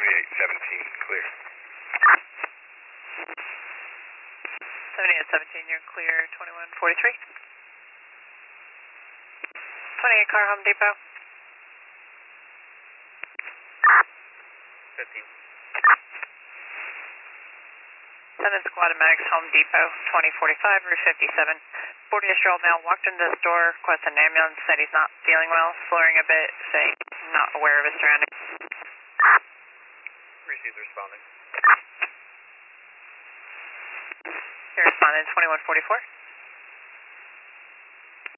7817, clear. 7817, you're clear, 2143. 28 car, Home Depot. 15. 7 Squad of Medics, Home Depot, 2045, Route 57. 40-year-old male walked into the store, requested an ambulance, said he's not feeling well, slurring a bit, saying not aware of his surroundings. Received responding. You're responding 2144.